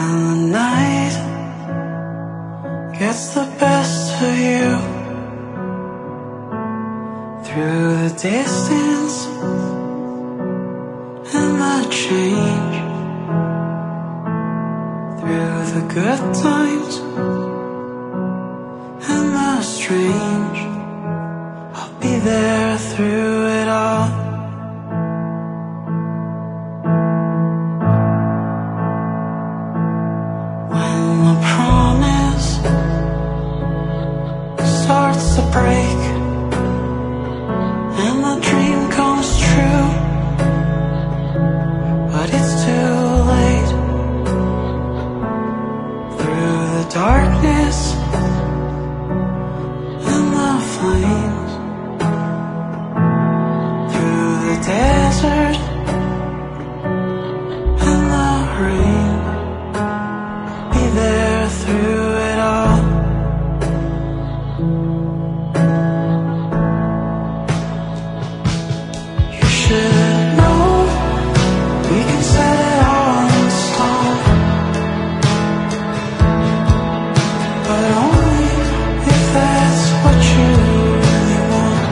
When the night gets the best of you, through the distance and the change, through the good times and the strange, I'll be there through it all. When the promise starts to break and the dream comes true, but it's too late. Through the darkness and the flames, through the desert and the rain, be there through it all. You should know we can set it all in stone, but only if that's what you really want.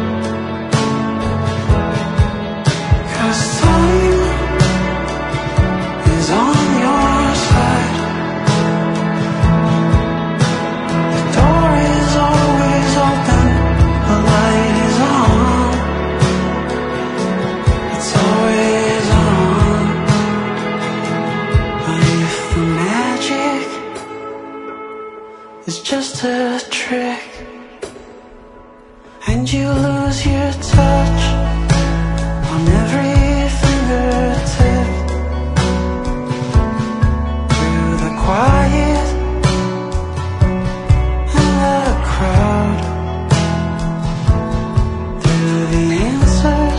'Cause time is on your side. The door is always open, the light is on, it's always on. But if the magic is just a trick and you lose your touch on every fingertip, through the quiet and the crowd, through the answers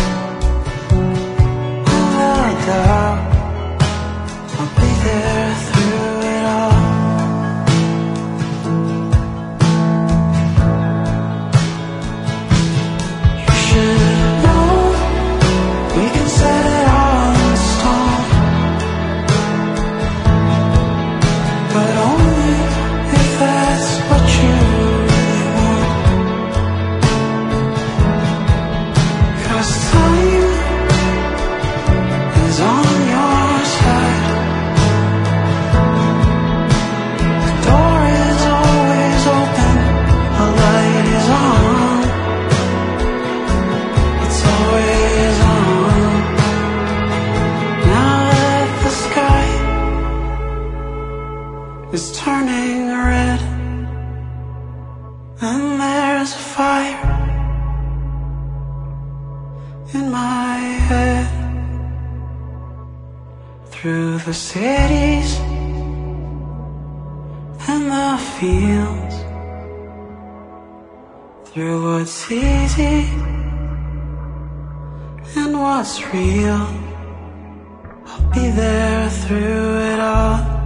and the doubt, I'll be there through it all. You should know we can set it all in stone, but only if that's what you really want. 'Cause time is on your side. The door is always open, the light is on, it's always on. Now that the sky is turning red and there's a fire in my head, through the cities and the fields, through what's easy and what's real, I'll be there through it all.